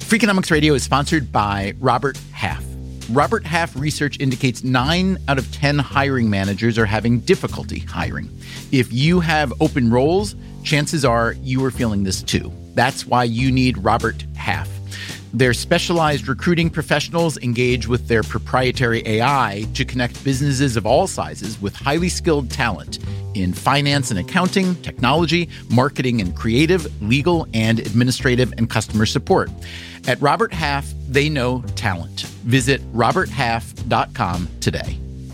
Freakonomics Radio is sponsored by Robert Half. Robert Half research indicates 9 out of 10 hiring managers are having difficulty hiring. If you have open roles, chances are you are feeling this too. That's why you need Robert Half. Their specialized recruiting professionals engage with their proprietary AI to connect businesses of all sizes with highly skilled talent in finance and accounting, technology, marketing and creative, legal and administrative, and customer support. At Robert Half, they know talent. Visit roberthalf.com today.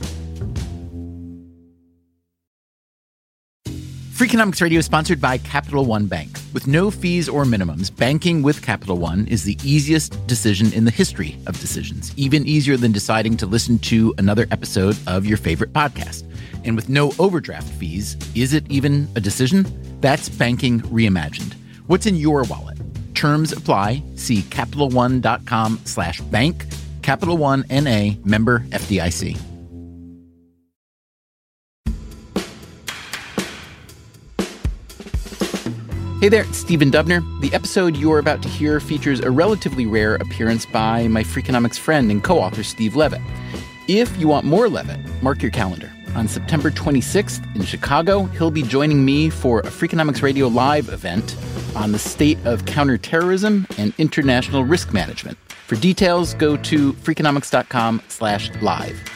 Freakonomics Radio is sponsored by Capital One Bank. With no fees or minimums, banking with Capital One is the easiest decision in the history of decisions, even easier than deciding to listen to another episode of your favorite podcast. And with no overdraft fees, is it even a decision? That's banking reimagined. What's in your wallet? Terms apply. See CapitalOne.com/bank. Capital One N.A. member FDIC. Hey there, it's Stephen Dubner. The episode you're about to hear features a relatively rare appearance by my Freakonomics friend and co-author Steve Levitt. If you want more Levitt, mark your calendar. On September 26th in Chicago, he'll be joining me for a Freakonomics Radio Live event on the state of counterterrorism and international risk management. For details, go to freakonomics.com/live.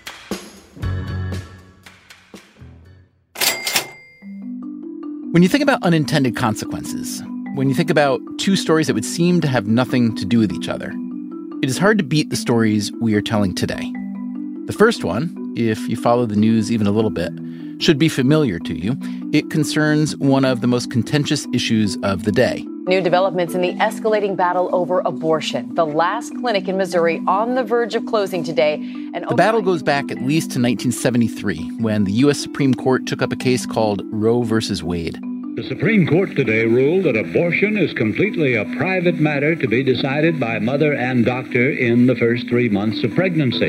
When you think about unintended consequences, when you think about two stories that would seem to have nothing to do with each other, it is hard to beat the stories we are telling today. The first one, if you follow the news even a little bit, should be familiar to you. It concerns one of the most contentious issues of the day. New developments in the escalating battle over abortion. The last clinic in Missouri on the verge of closing today. The battle goes back at least to 1973, when the U.S. Supreme Court took up a case called Roe versus Wade. The Supreme Court today ruled that abortion is completely a private matter to be decided by mother and doctor in the first 3 months of pregnancy.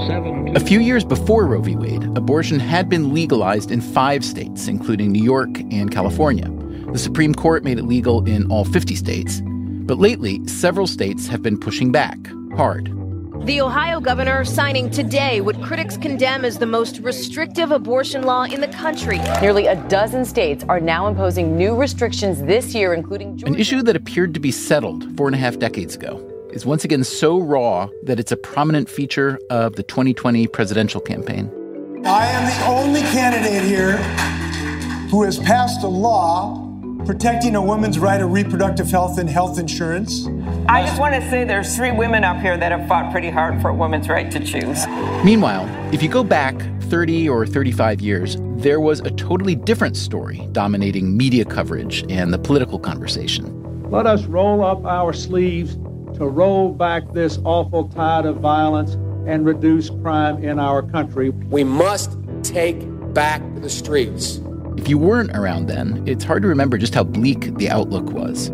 A few years before Roe v. Wade, abortion had been legalized in 5 states, including New York and California. The Supreme Court made it legal in all 50 states. But lately, several states have been pushing back hard. The Ohio governor signing today what critics condemn as the most restrictive abortion law in the country. Nearly a dozen states are now imposing new restrictions this year, including Georgia. An issue that appeared to be settled 4.5 decades ago is once again so raw that it's a prominent feature of the 2020 presidential campaign. I am the only candidate here who has passed a law protecting a woman's right of reproductive health and health insurance. I just want to say there's 3 women up here that have fought pretty hard for a woman's right to choose. Meanwhile, if you go back 30 or 35 years, there was a totally different story dominating media coverage and the political conversation. Let us roll up our sleeves to roll back this awful tide of violence and reduce crime in our country. We must take back the streets. If you weren't around then, it's hard to remember just how bleak the outlook was.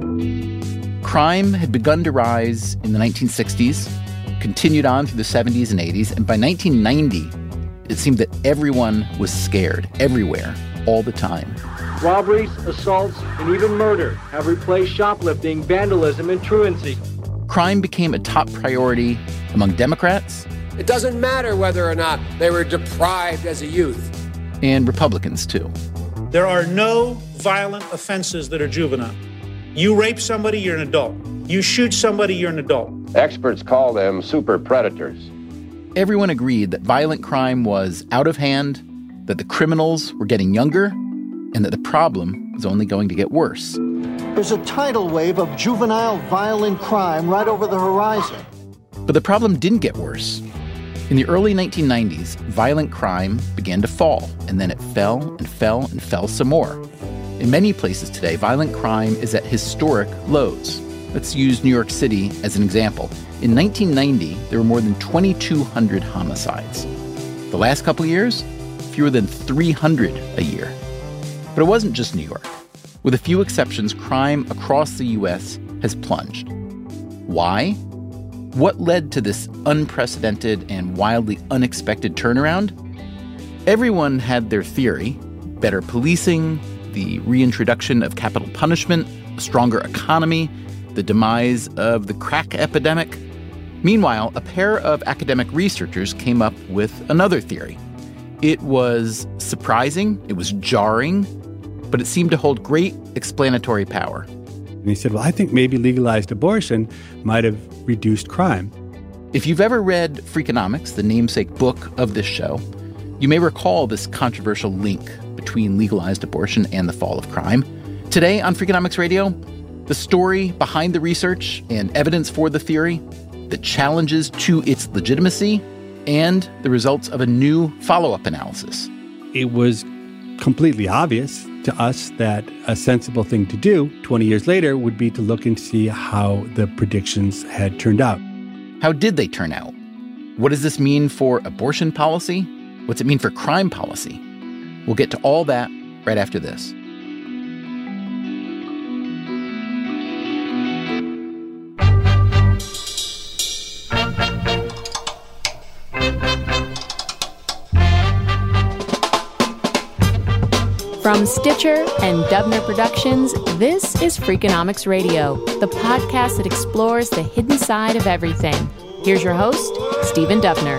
Crime had begun to rise in the 1960s, continued on through the 70s and 80s, and by 1990, it seemed that everyone was scared, everywhere, all the time. Robberies, assaults, and even murder have replaced shoplifting, vandalism, and truancy. Crime became a top priority among Democrats. It doesn't matter whether or not they were deprived as a youth. And Republicans, too. There are no violent offenses that are juvenile. You rape somebody, you're an adult. You shoot somebody, you're an adult. Experts call them super predators. Everyone agreed that violent crime was out of hand, that the criminals were getting younger, and that the problem was only going to get worse. There's a tidal wave of juvenile violent crime right over the horizon. But the problem didn't get worse. In the early 1990s, violent crime began to fall, and then it fell and fell and fell some more. In many places today, violent crime is at historic lows. Let's use New York City as an example. In 1990, there were more than 2,200 homicides. The last couple of years, fewer than 300 a year. But it wasn't just New York. With a few exceptions, crime across the U.S. has plunged. Why? What led to this unprecedented and wildly unexpected turnaround? Everyone had their theory: better policing, the reintroduction of capital punishment, a stronger economy, the demise of the crack epidemic? Meanwhile, a pair of academic researchers came up with another theory. It was surprising, it was jarring, but it seemed to hold great explanatory power. And he said, well, I think maybe legalized abortion might have reduced crime. If you've ever read Freakonomics, the namesake book of this show, you may recall this controversial link between legalized abortion and the fall of crime. Today on Freakonomics Radio, the story behind the research and evidence for the theory, the challenges to its legitimacy, and the results of a new follow-up analysis. It was completely obvious to us that a sensible thing to do 20 years later would be to look and see how the predictions had turned out. How did they turn out? What does this mean for abortion policy? What's it mean for crime policy? We'll get to all that right after this. From Stitcher and Dubner Productions, this is Freakonomics Radio, the podcast that explores the hidden side of everything. Here's your host, Stephen Dubner.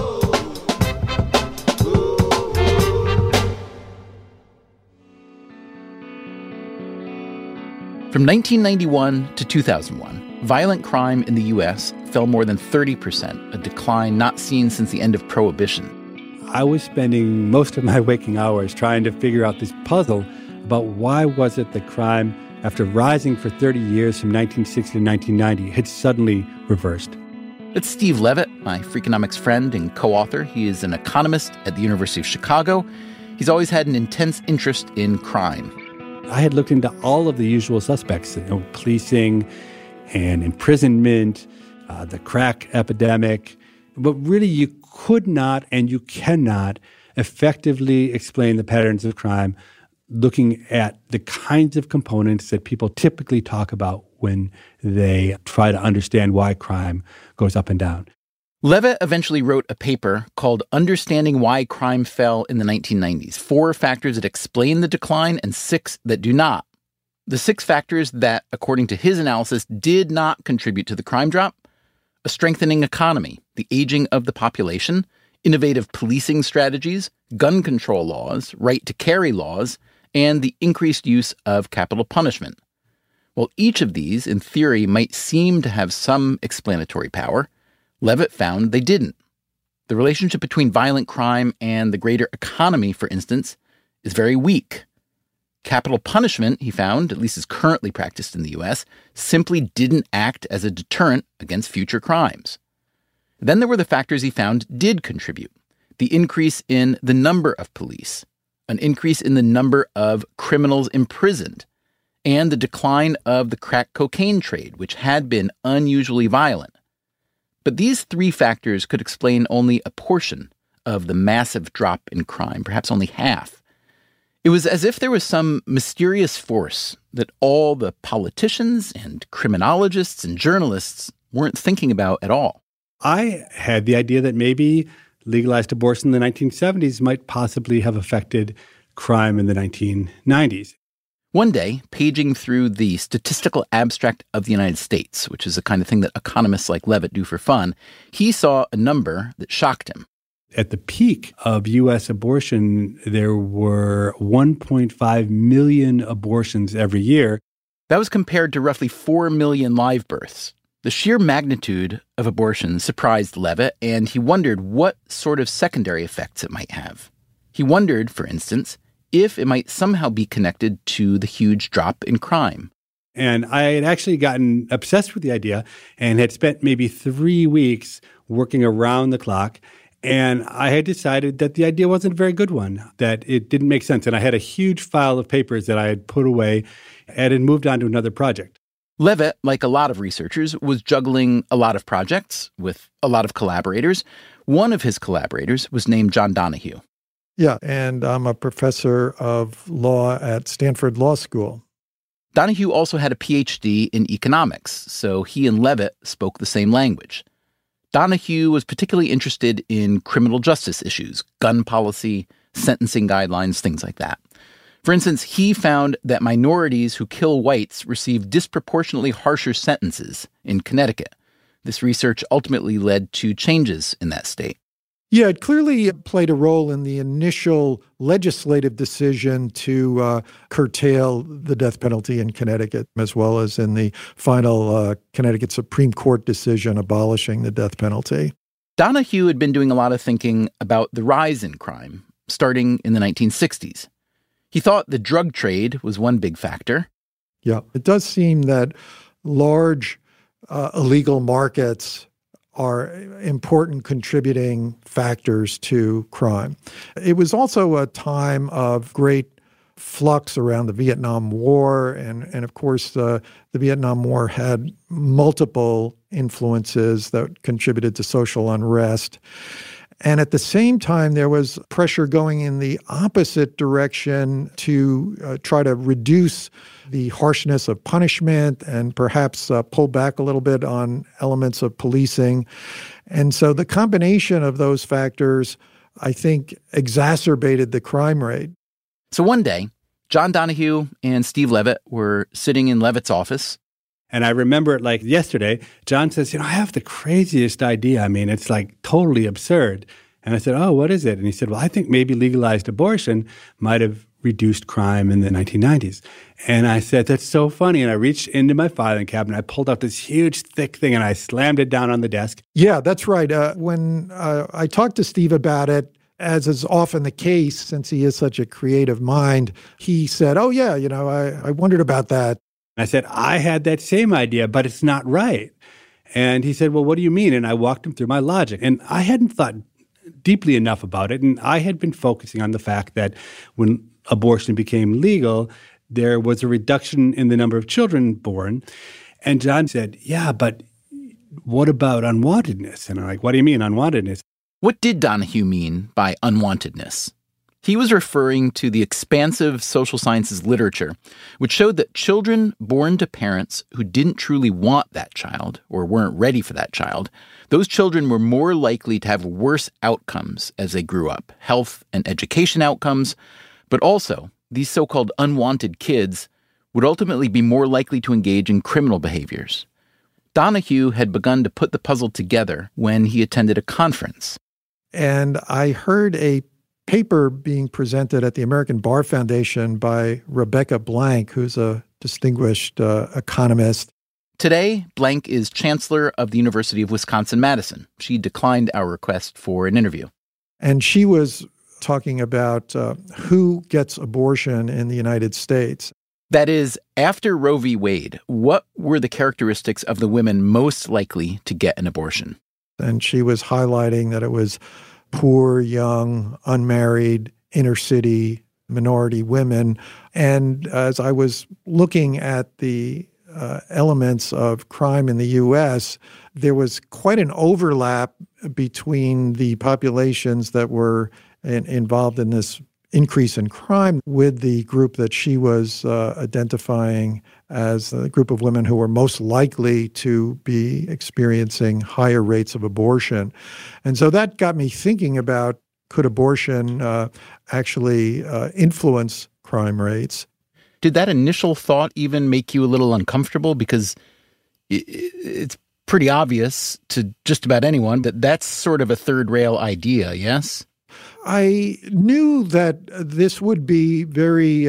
From 1991 to 2001, violent crime in the U.S. fell more than 30%, a decline not seen since the end of Prohibition. I was spending most of my waking hours trying to figure out this puzzle about why was it that crime, after rising for 30 years from 1960 to 1990, had suddenly reversed. It's Steve Levitt, my Freakonomics friend and co-author. He is an economist at the University of Chicago. He's always had an intense interest in crime. I had looked into all of the usual suspects, policing and imprisonment, the crack epidemic, but really you could not and you cannot effectively explain the patterns of crime looking at the kinds of components that people typically talk about when they try to understand why crime goes up and down. Levitt eventually wrote a paper called Understanding Why Crime Fell in the 1990s, 4 factors that explain the decline and 6 that do not. The 6 factors that, according to his analysis, did not contribute to the crime drop: a strengthening economy, the aging of the population, innovative policing strategies, gun control laws, right to carry laws, and the increased use of capital punishment. While each of these, in theory, might seem to have some explanatory power, Levitt found they didn't. The relationship between violent crime and the greater economy, for instance, is very weak. Capital punishment, he found, at least as currently practiced in the U.S., simply didn't act as a deterrent against future crimes. Then there were the factors he found did contribute: the increase in the number of police, an increase in the number of criminals imprisoned, and the decline of the crack cocaine trade, which had been unusually violent. But these 3 factors could explain only a portion of the massive drop in crime, perhaps only half. It was as if there was some mysterious force that all the politicians and criminologists and journalists weren't thinking about at all. I had the idea that maybe legalized abortion in the 1970s might possibly have affected crime in the 1990s. One day, paging through the Statistical Abstract of the United States, which is the kind of thing that economists like Levitt do for fun, he saw a number that shocked him. At the peak of U.S. abortion, there were 1.5 million abortions every year. That was compared to roughly 4 million live births. The sheer magnitude of abortion surprised Levitt, and he wondered what sort of secondary effects it might have. He wondered, for instance, if it might somehow be connected to the huge drop in crime. And I had actually gotten obsessed with the idea and had spent maybe 3 weeks working around the clock. And I had decided that the idea wasn't a very good one, that it didn't make sense. And I had a huge file of papers that I had put away and had moved on to another project. Levitt, like a lot of researchers, was juggling a lot of projects with a lot of collaborators. One of his collaborators was named John Donahue. Yeah, and I'm a professor of law at Stanford Law School. Donahue also had a PhD in economics, so he and Levitt spoke the same language. Donahue was particularly interested in criminal justice issues, gun policy, sentencing guidelines, things like that. For instance, he found that minorities who kill whites receive disproportionately harsher sentences in Connecticut. This research ultimately led to changes in that state. Yeah, it clearly played a role in the initial legislative decision to curtail the death penalty in Connecticut, as well as in the final Connecticut Supreme Court decision abolishing the death penalty. Donahue had been doing a lot of thinking about the rise in crime, starting in the 1960s. He thought the drug trade was one big factor. Yeah, it does seem that large illegal markets are important contributing factors to crime. It was also a time of great flux around the Vietnam War, and of course, the Vietnam War had multiple influences that contributed to social unrest. And at the same time, there was pressure going in the opposite direction to try to reduce the harshness of punishment and perhaps pull back a little bit on elements of policing. And so the combination of those factors, I think, exacerbated the crime rate. So one day, John Donahue and Steve Levitt were sitting in Levitt's office. And I remember it like yesterday. John says, I have the craziest idea. I mean, it's like totally absurd. And I said, oh, what is it? And he said, well, I think maybe legalized abortion might have reduced crime in the 1990s. And I said, that's so funny. And I reached into my filing cabinet. I pulled out this huge, thick thing, and I slammed it down on the desk. Yeah, that's right. When I talked to Steve about it, as is often the case, since he is such a creative mind, he said, oh, yeah, I wondered about that. I said, I had that same idea, but it's not right. And he said, well, what do you mean? And I walked him through my logic. And I hadn't thought deeply enough about it. And I had been focusing on the fact that when abortion became legal, there was a reduction in the number of children born. And John said, yeah, but what about unwantedness? And I'm like, what do you mean unwantedness? What did Donahue mean by unwantedness? He was referring to the expansive social sciences literature, which showed that children born to parents who didn't truly want that child or weren't ready for that child, those children were more likely to have worse outcomes as they grew up, health and education outcomes, but also these so-called unwanted kids would ultimately be more likely to engage in criminal behaviors. Donahue had begun to put the puzzle together when he attended a conference. And I heard a paper being presented at the American Bar Foundation by Rebecca Blank, who's a distinguished economist. Today, Blank is chancellor of the University of Wisconsin-Madison. She declined our request for an interview. And she was talking about who gets abortion in the United States. That is, after Roe v. Wade, what were the characteristics of the women most likely to get an abortion? And she was highlighting that it was poor, young, unmarried, inner city, minority women. And as I was looking at the elements of crime in the U.S., there was quite an overlap between the populations that were involved in this increase in crime with the group that she was identifying as the group of women who were most likely to be experiencing higher rates of abortion. And so that got me thinking about, could abortion actually influence crime rates? Did that initial thought even make you a little uncomfortable? Because it's pretty obvious to just about anyone that that's sort of a third rail idea, yes? I knew that this would be very,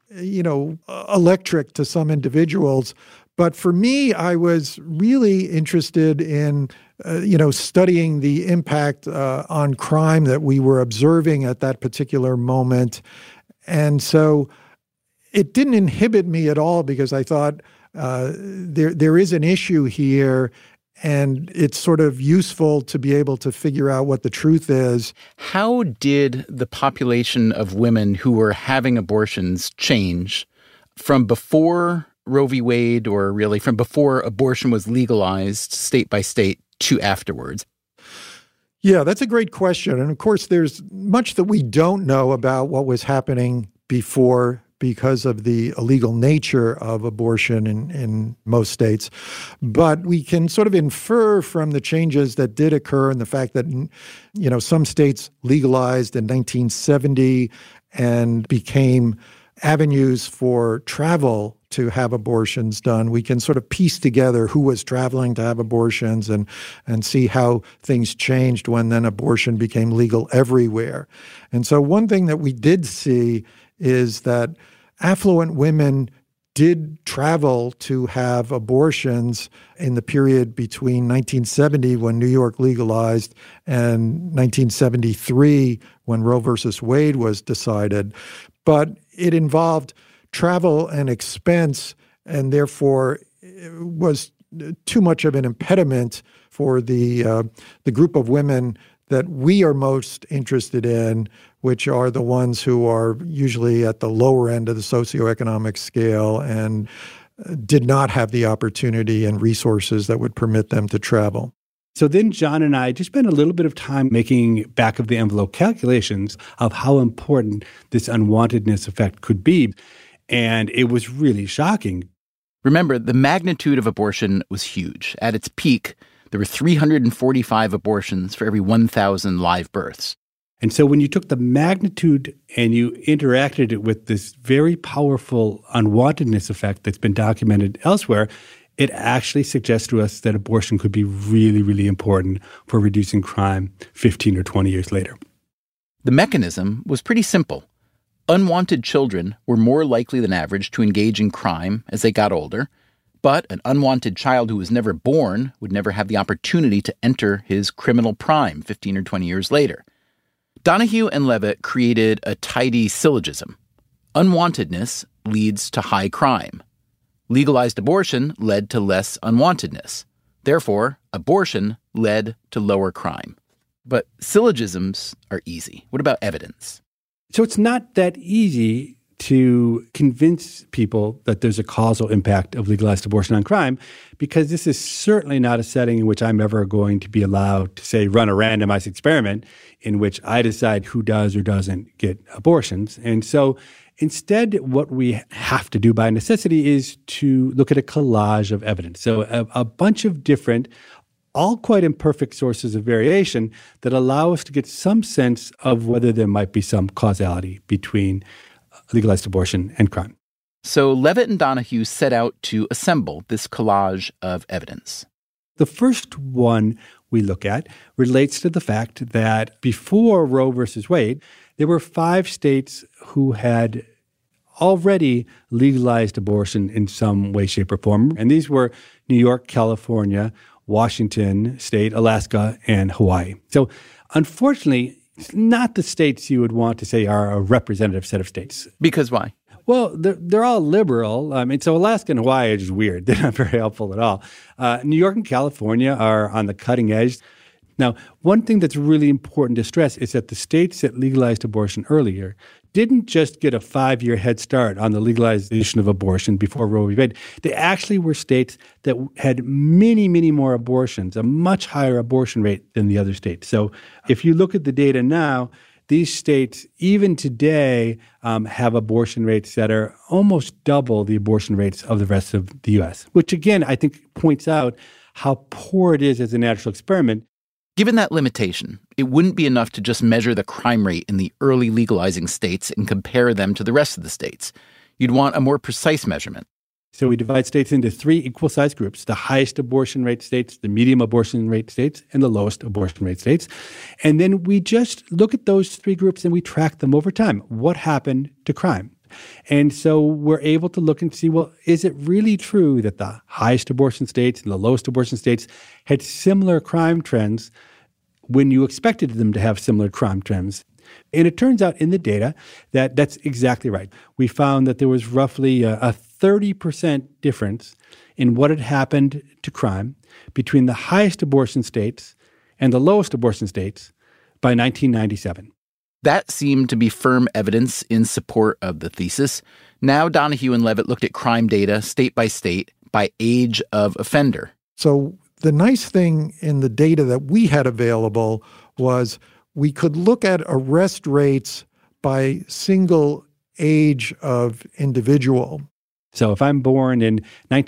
electric to some individuals. But for me, I was really interested in, studying the impact on crime that we were observing at that particular moment. And so it didn't inhibit me at all, because I thought there is an issue here, and it's sort of useful to be able to figure out what the truth is. How did the population of women who were having abortions change from before Roe v. Wade, or really from before abortion was legalized state by state, to afterwards? Yeah, that's a great question. And of course, there's much that we don't know about what was happening before, because of the illegal nature of abortion in most states. But we can sort of infer from the changes that did occur, and the fact that, some states legalized in 1970 and became avenues for travel to have abortions done, we can sort of piece together who was traveling to have abortions and see how things changed when then abortion became legal everywhere. And so one thing that we did see is that affluent women did travel to have abortions in the period between 1970, when New York legalized, and 1973, when Roe versus Wade was decided. But it involved travel and expense, and therefore was too much of an impediment for the group of women that we are most interested in, which are the ones who are usually at the lower end of the socioeconomic scale and did not have the opportunity and resources that would permit them to travel. So then John and I just spent a little bit of time making back-of-the-envelope calculations of how important this unwantedness effect could be. And it was really shocking. Remember, the magnitude of abortion was huge. At its peak, there were 345 abortions for every 1,000 live births. And so when you took the magnitude and you interacted it with this very powerful unwantedness effect that's been documented elsewhere, it actually suggests to us that abortion could be really, really important for reducing crime 15 or 20 years later. The mechanism was pretty simple. Unwanted children were more likely than average to engage in crime as they got older, but an unwanted child who was never born would never have the opportunity to enter his criminal prime 15 or 20 years later. Donahue and Levitt created a tidy syllogism. Unwantedness leads to high crime. Legalized abortion led to less unwantedness. Therefore, abortion led to lower crime. But syllogisms are easy. What about evidence? So it's not that easy to convince people that there's a causal impact of legalized abortion on crime, because this is certainly not a setting in which I'm ever going to be allowed to, say, run a randomized experiment in which I decide who does or doesn't get abortions. And so instead, what we have to do by necessity is to look at a collage of evidence. So a bunch of different, all quite imperfect sources of variation that allow us to get some sense of whether there might be some causality between legalized abortion and crime. So Levitt and Donahue set out to assemble this collage of evidence. The first one we look at relates to the fact that before Roe versus Wade, there were 5 states who had already legalized abortion in some way, shape, or form. And these were New York, California, Washington State, Alaska, and Hawaii. So unfortunately, it's not the states you would want to say are a representative set of states. Because why? Well, they're all liberal. So Alaska and Hawaii are just weird. They're not very helpful at all. New York and California are on the cutting edge. Now, one thing that's really important to stress is that the states that legalized abortion earlier didn't just get a 5-year head start on the legalization of abortion before Roe v. Wade. They actually were states that had many, many more abortions, a much higher abortion rate than the other states. So if you look at the data now, these states, even today, have abortion rates that are almost double the abortion rates of the rest of the U.S., which, again, I think points out how poor it is as a natural experiment. Given that limitation, it wouldn't be enough to just measure the crime rate in the early legalizing states and compare them to the rest of the states. You'd want a more precise measurement. So we divide states into 3 equal-sized groups: the highest abortion rate states, the medium abortion rate states, and the lowest abortion rate states. And then we just look at those 3 groups and we track them over time. What happened to crime? And so we're able to look and see, well, is it really true that the highest abortion states and the lowest abortion states had similar crime trends when you expected them to have similar crime trends? And it turns out in the data that that's exactly right. We found that there was roughly a 30% difference in what had happened to crime between the highest abortion states and the lowest abortion states by 1997. That seemed to be firm evidence in support of the thesis. Now Donahue and Levitt looked at crime data state by age of offender. So the nice thing in the data that we had available was we could look at arrest rates by single age of individual. So if I'm born in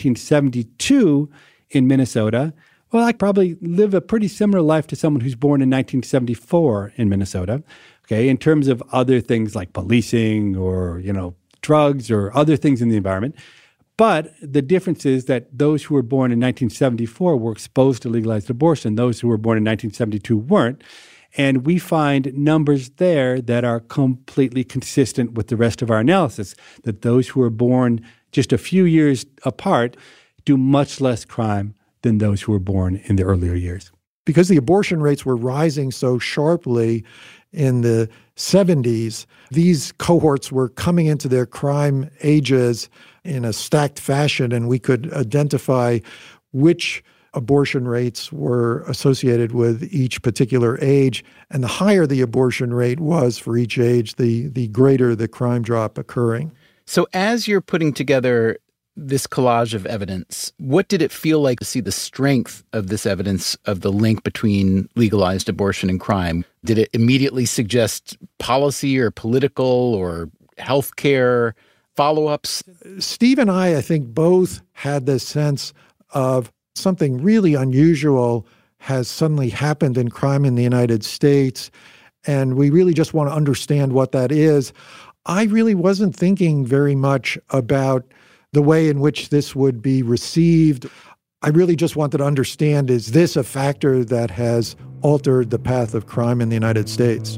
1972 in Minnesota, well, I probably live a pretty similar life to someone who's born in 1974 in Minnesota. Okay, in terms of other things like policing or, drugs or other things in the environment. But the difference is that those who were born in 1974 were exposed to legalized abortion. Those who were born in 1972 weren't. And we find numbers there that are completely consistent with the rest of our analysis, that those who were born just a few years apart do much less crime than those who were born in the earlier years. Because the abortion rates were rising so sharply in the 70s, these cohorts were coming into their crime ages in a stacked fashion, and we could identify which abortion rates were associated with each particular age. And the higher the abortion rate was for each age, the greater the crime drop occurring. So as you're putting together this collage of evidence, what did it feel like to see the strength of this evidence of the link between legalized abortion and crime? Did it immediately suggest policy or political or healthcare follow-ups? Steve and I think, both had this sense of something really unusual has suddenly happened in crime in the United States, and we really just want to understand what that is. I really wasn't thinking very much about the way in which this would be received. I really just wanted to understand, is this a factor that has altered the path of crime in the United States?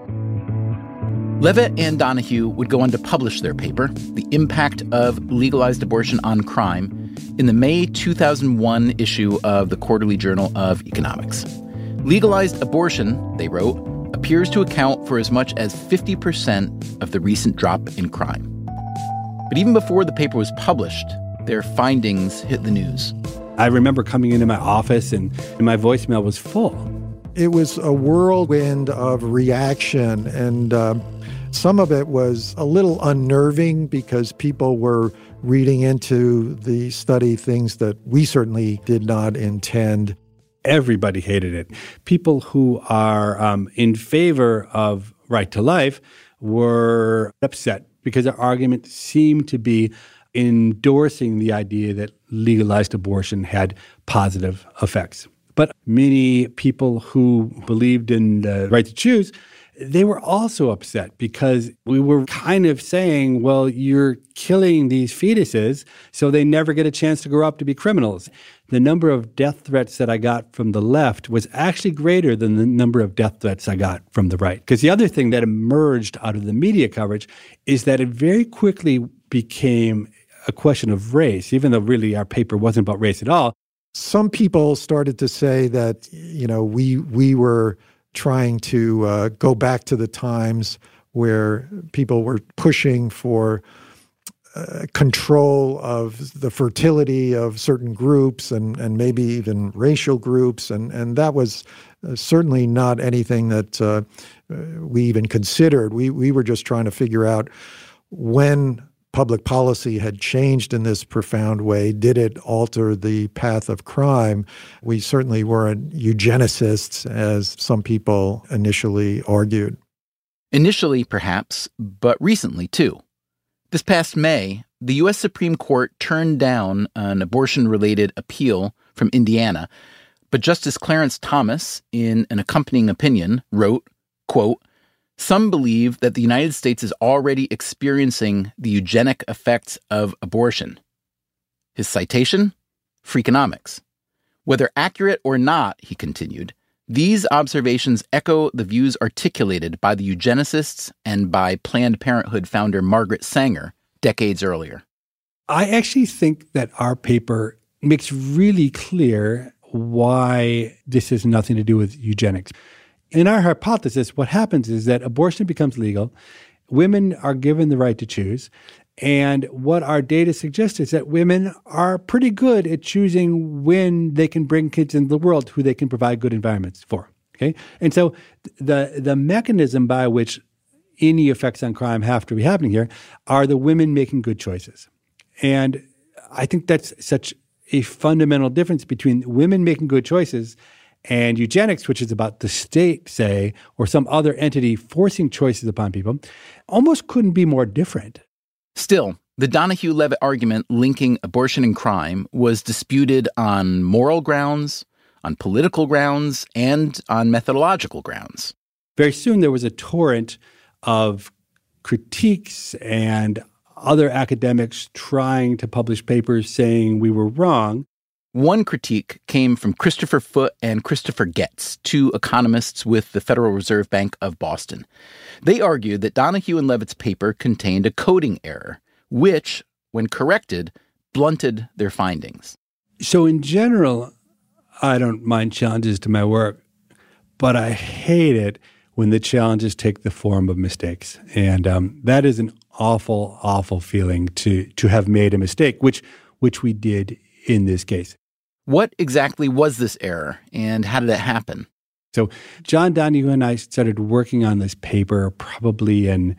Levitt and Donohue would go on to publish their paper, The Impact of Legalized Abortion on Crime, in the May 2001 issue of the Quarterly Journal of Economics. Legalized abortion, they wrote, appears to account for as much as 50% of the recent drop in crime. But even before the paper was published, their findings hit the news. I remember coming into my office and my voicemail was full. It was a whirlwind of reaction, and some of it was a little unnerving because people were reading into the study things that we certainly did not intend. Everybody hated it. People who are in favor of right to life were upset because their argument seemed to be endorsing the idea that legalized abortion had positive effects. But many people who believed in the right to choose, they were also upset because we were kind of saying, well, you're killing these fetuses, so they never get a chance to grow up to be criminals. The number of death threats that I got from the left was actually greater than the number of death threats I got from the right. Because the other thing that emerged out of the media coverage is that it very quickly became a question of race, even though really our paper wasn't about race at all. Some people started to say that, we were trying to go back to the times where people were pushing for control of the fertility of certain groups and maybe even racial groups. And that was certainly not anything that we even considered. We were just trying to figure out when public policy had changed in this profound way. Did it alter the path of crime? We certainly weren't eugenicists, as some people initially argued. Initially, perhaps, but recently, too. This past May, the U.S. Supreme Court turned down an abortion-related appeal from Indiana, but Justice Clarence Thomas, in an accompanying opinion, wrote, quote, "Some believe that the United States is already experiencing the eugenic effects of abortion." His citation? Freakonomics. Whether accurate or not, he continued, these observations echo the views articulated by the eugenicists and by Planned Parenthood founder Margaret Sanger decades earlier. I actually think that our paper makes really clear why this has nothing to do with eugenics. In our hypothesis, what happens is that abortion becomes legal, women are given the right to choose, and what our data suggests is that women are pretty good at choosing when they can bring kids into the world who they can provide good environments for. Okay, and so the mechanism by which any effects on crime have to be happening here are the women making good choices. And I think that's such a fundamental difference between women making good choices and eugenics, which is about the state, say, or some other entity forcing choices upon people, almost couldn't be more different. Still, the Donohue-Levitt argument linking abortion and crime was disputed on moral grounds, on political grounds, and on methodological grounds. Very soon there was a torrent of critiques and other academics trying to publish papers saying we were wrong. One critique came from Christopher Foote and Christopher Getz, two economists with the Federal Reserve Bank of Boston. They argued that Donohue and Levitt's paper contained a coding error, which, when corrected, blunted their findings. So in general, I don't mind challenges to my work, but I hate it when the challenges take the form of mistakes. And that is an awful, awful feeling to have made a mistake, which we did in this case. What exactly was this error, and how did it happen? So John Donohue and I started working on this paper probably in,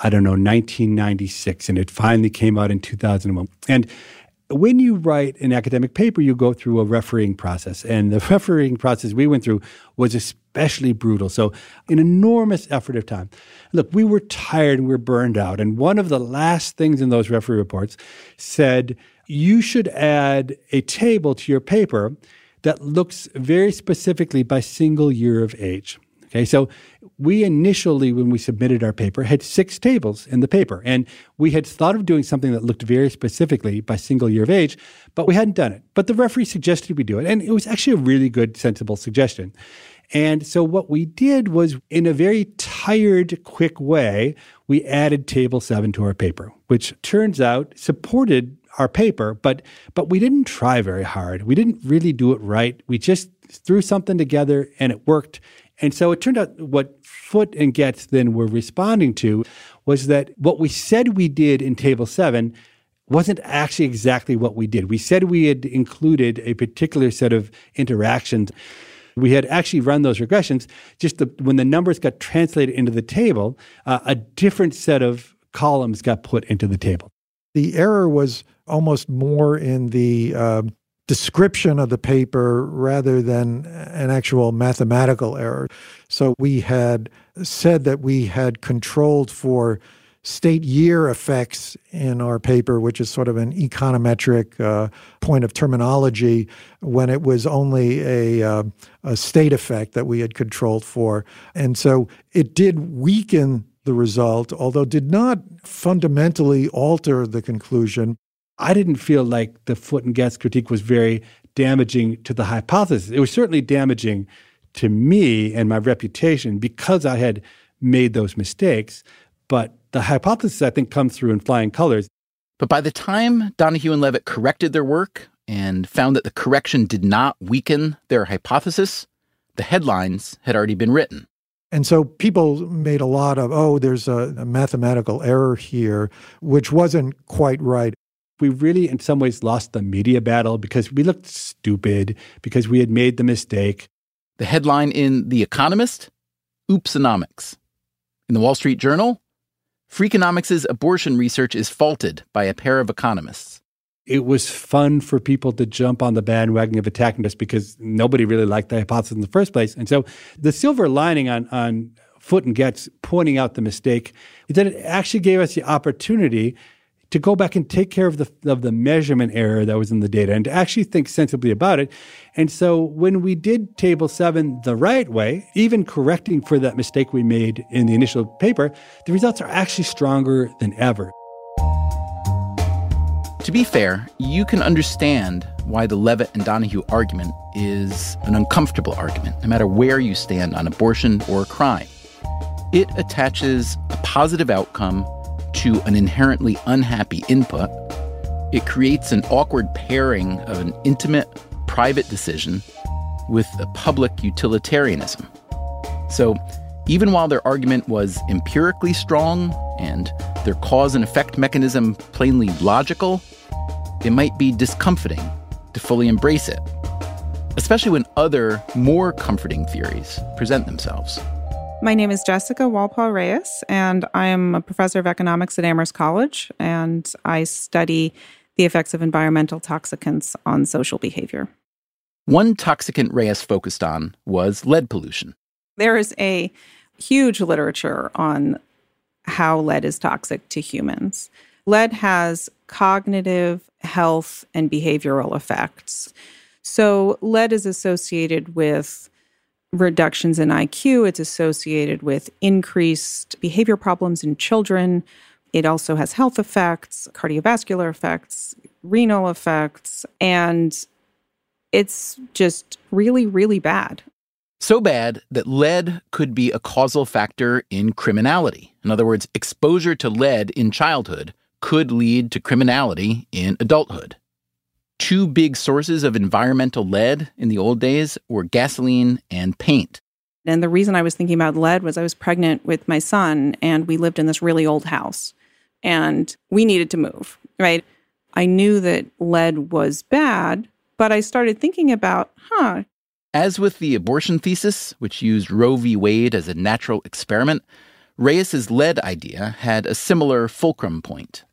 1996, and it finally came out in 2001. And when you write an academic paper, you go through a refereeing process. And the refereeing process we went through was especially brutal. So an enormous effort of time. Look, we were tired and we were burned out. And one of the last things in those referee reports said, you should add a table to your paper that looks very specifically by single year of age. Okay, so we initially, when we submitted our paper, had 6 tables in the paper. And we had thought of doing something that looked very specifically by single year of age, but we hadn't done it. But the referee suggested we do it. And it was actually a really good, sensible suggestion. And so what we did was, in a very tired, quick way, we added Table 7 to our paper, which turns out supported our paper, but we didn't try very hard. We didn't really do it right. We just threw something together and it worked. And so it turned out what Foote and Getz then were responding to was that what we said we did in Table 7 wasn't actually exactly what we did. We said we had included a particular set of interactions. We had actually run those regressions. When the numbers got translated into the table, a different set of columns got put into the table. The error was almost more in the description of the paper rather than an actual mathematical error. So we had said that we had controlled for state year effects in our paper, which is sort of an econometric point of terminology, when it was only a state effect that we had controlled for. And so it did weaken the result, although did not fundamentally alter the conclusion. I didn't feel like the Foote and Getz critique was very damaging to the hypothesis. It was certainly damaging to me and my reputation because I had made those mistakes. But the hypothesis, I think, comes through in flying colors. But by the time Donohue and Levitt corrected their work and found that the correction did not weaken their hypothesis, the headlines had already been written. And so people made a lot of, there's a mathematical error here, which wasn't quite right. We really, in some ways, lost the media battle because we looked stupid, because we had made the mistake. The headline in The Economist, Oopsonomics. In the Wall Street Journal, Freakonomics' abortion research is faulted by a pair of economists. It was fun for people to jump on the bandwagon of attacking us because nobody really liked the hypothesis in the first place. And so the silver lining on Foote and Getz pointing out the mistake is that it actually gave us the opportunity to go back and take care of the measurement error that was in the data and to actually think sensibly about it. And so when we did Table 7 the right way, even correcting for that mistake we made in the initial paper, the results are actually stronger than ever. To be fair, you can understand why the Levitt and Donohue argument is an uncomfortable argument, no matter where you stand on abortion or crime. It attaches a positive outcome to an inherently unhappy input. It creates an awkward pairing of an intimate, private decision with a public utilitarianism. So even while their argument was empirically strong and their cause and effect mechanism plainly logical, it might be discomforting to fully embrace it, especially when other, more comforting theories present themselves. My name is Jessica Walpole-Reyes, and I am a professor of economics at Amherst College, and I study the effects of environmental toxicants on social behavior. One toxicant Reyes focused on was lead pollution. There is a huge literature on how lead is toxic to humans. Lead has cognitive, health, and behavioral effects. So lead is associated with reductions in IQ. It's associated with increased behavior problems in children, It also has health effects, cardiovascular effects, renal effects, and it's just really, really bad. So bad that lead could be a causal factor in criminality. In other words, exposure to lead in childhood could lead to criminality in adulthood. Two big sources of environmental lead in the old days were gasoline and paint. And the reason I was thinking about lead was I was pregnant with my son, and we lived in this really old house, and we needed to move, right? I knew that lead was bad, but I started thinking about, As with the abortion thesis, which used Roe v. Wade as a natural experiment, Reyes's lead idea had a similar fulcrum point.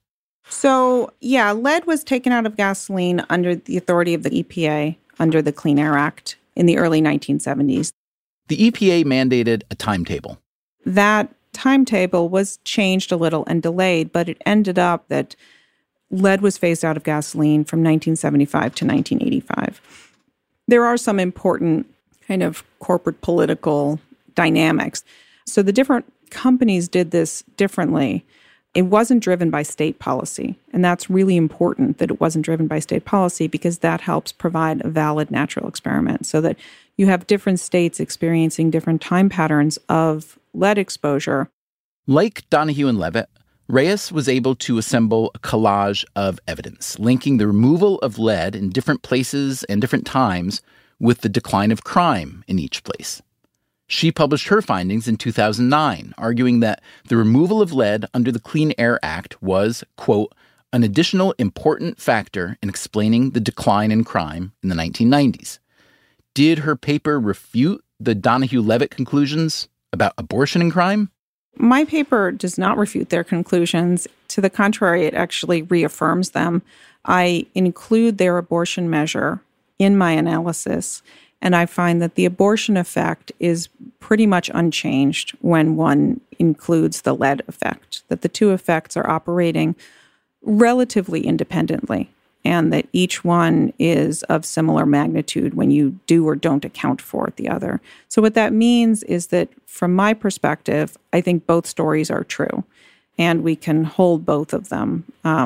So, lead was taken out of gasoline under the authority of the EPA under the Clean Air Act in the early 1970s. The EPA mandated a timetable. That timetable was changed a little and delayed, but it ended up that lead was phased out of gasoline from 1975 to 1985. There are some important kind of corporate political dynamics. So the different companies did this differently. It wasn't driven by state policy. And that's really important that it wasn't driven by state policy, because that helps provide a valid natural experiment so that you have different states experiencing different time patterns of lead exposure. Like Donohue and Levitt, Reyes was able to assemble a collage of evidence linking the removal of lead in different places and different times with the decline of crime in each place. She published her findings in 2009, arguing that the removal of lead under the Clean Air Act was, quote, an additional important factor in explaining the decline in crime in the 1990s. Did her paper refute the Donohue-Levitt conclusions about abortion and crime? My paper does not refute their conclusions. To the contrary, it actually reaffirms them. I include their abortion measure in my analysis, and I find that the abortion effect is pretty much unchanged when one includes the lead effect, that the two effects are operating relatively independently, and that each one is of similar magnitude when you do or don't account for the other. So what that means is that, from my perspective, I think both stories are true, and we can hold both of them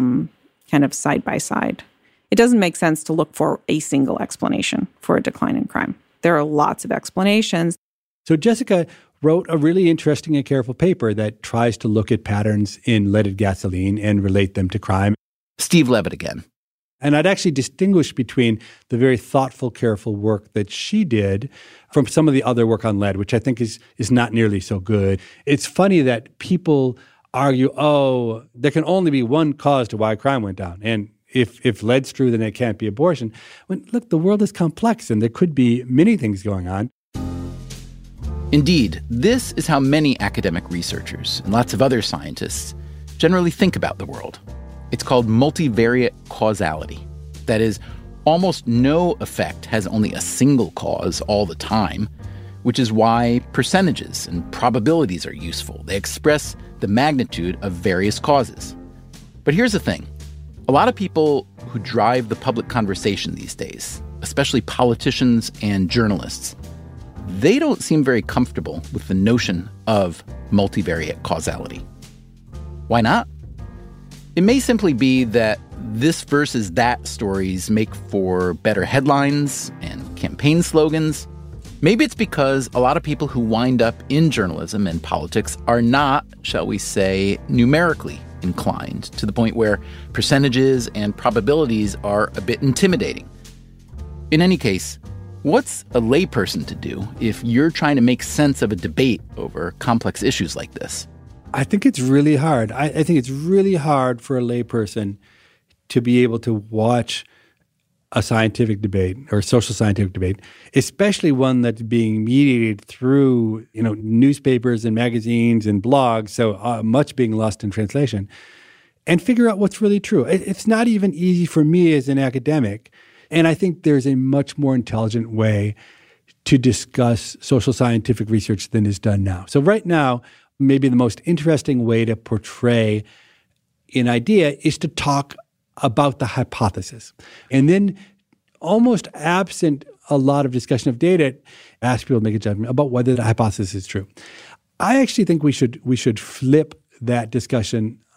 kind of side by side. It doesn't make sense to look for a single explanation for a decline in crime. There are lots of explanations. So Jessica wrote a really interesting and careful paper that tries to look at patterns in leaded gasoline and relate them to crime. Steve Levitt again. And I'd actually distinguish between the very thoughtful, careful work that she did from some of the other work on lead, which I think is not nearly so good. It's funny that people argue, there can only be one cause to why crime went down. And if lead's true, then it can't be abortion. When, look, the world is complex, and there could be many things going on. Indeed, this is how many academic researchers and lots of other scientists generally think about the world. It's called multivariate causality. That is, almost no effect has only a single cause all the time, which is why percentages and probabilities are useful. They express the magnitude of various causes. But here's the thing. A lot of people who drive the public conversation these days, especially politicians and journalists, they don't seem very comfortable with the notion of multivariate causality. Why not? It may simply be that this versus that stories make for better headlines and campaign slogans. Maybe it's because a lot of people who wind up in journalism and politics are not, shall we say, numerically inclined, to the point where percentages and probabilities are a bit intimidating. In any case, what's a layperson to do if you're trying to make sense of a debate over complex issues like this? I think it's really hard. I think it's really hard for a layperson to be able to watch a scientific debate or a social scientific debate, especially one that's being mediated through, newspapers and magazines and blogs, so much being lost in translation, and figure out what's really true. It's not even easy for me as an academic, and I think there's a much more intelligent way to discuss social scientific research than is done now. So right now, maybe the most interesting way to portray an idea is to talk about the hypothesis. And then, almost absent a lot of discussion of data, ask people to make a judgment about whether the hypothesis is true. I actually think we should flip that discussion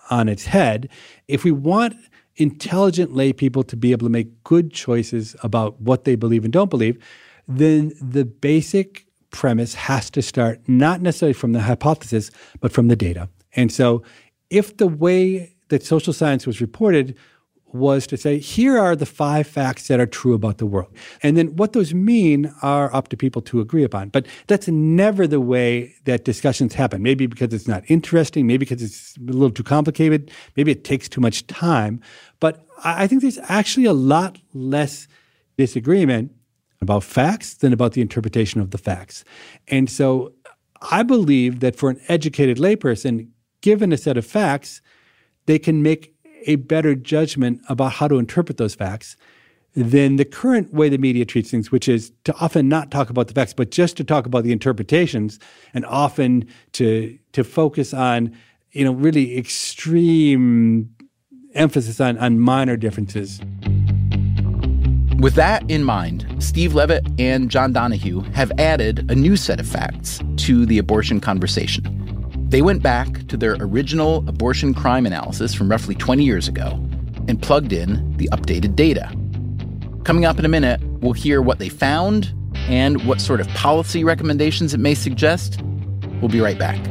on its head. If we want intelligent lay people to be able to make good choices about what they believe and don't believe, then the basic premise has to start not necessarily from the hypothesis, but from the data. And so if the way that social science was reported was to say, here are the 5 facts that are true about the world. And then what those mean are up to people to agree upon. But that's never the way that discussions happen. Maybe because it's not interesting, maybe because it's a little too complicated, maybe it takes too much time. But I think there's actually a lot less disagreement about facts than about the interpretation of the facts. And so I believe that for an educated layperson, given a set of facts, they can make a better judgment about how to interpret those facts than the current way the media treats things, which is to often not talk about the facts, but just to talk about the interpretations, and often to focus on, really extreme emphasis on minor differences. With that in mind, Steve Levitt and John Donahue have added a new set of facts to the abortion conversation. They went back to their original abortion crime analysis from roughly 20 years ago and plugged in the updated data. Coming up in a minute, we'll hear what they found and what sort of policy recommendations it may suggest. We'll be right back.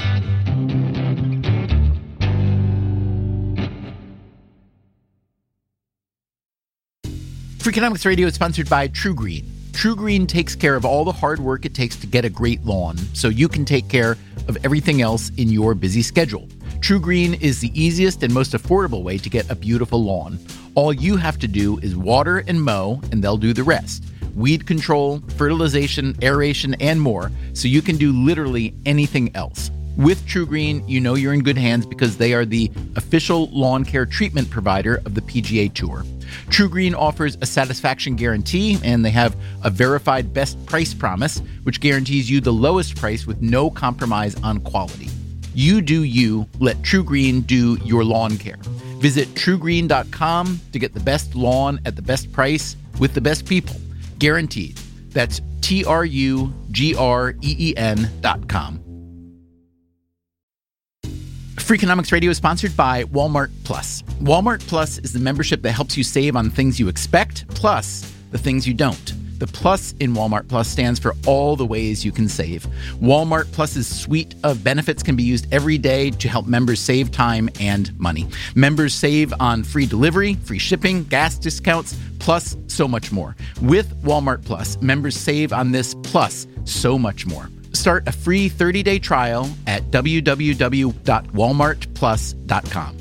Freakonomics Radio is sponsored by TruGreen. TruGreen takes care of all the hard work it takes to get a great lawn, so you can take care of everything else in your busy schedule. TruGreen is the easiest and most affordable way to get a beautiful lawn. All you have to do is water and mow, and they'll do the rest. Weed control, fertilization, aeration, and more, so you can do literally anything else. With TruGreen, you know you're in good hands because they are the official lawn care treatment provider of the PGA Tour. TruGreen offers a satisfaction guarantee, and they have a verified best price promise, which guarantees you the lowest price with no compromise on quality. You do you, let TruGreen do your lawn care. Visit TruGreen.com to get the best lawn at the best price with the best people. Guaranteed. That's TruGreen.com. Freakonomics Radio is sponsored by Walmart Plus. Walmart Plus is the membership that helps you save on things you expect, plus the things you don't. The plus in Walmart Plus stands for all the ways you can save. Walmart Plus's suite of benefits can be used every day to help members save time and money. Members save on free delivery, free shipping, gas discounts, plus so much more. With Walmart Plus, members save on this plus so much more. Start a free 30-day trial at www.walmartplus.com.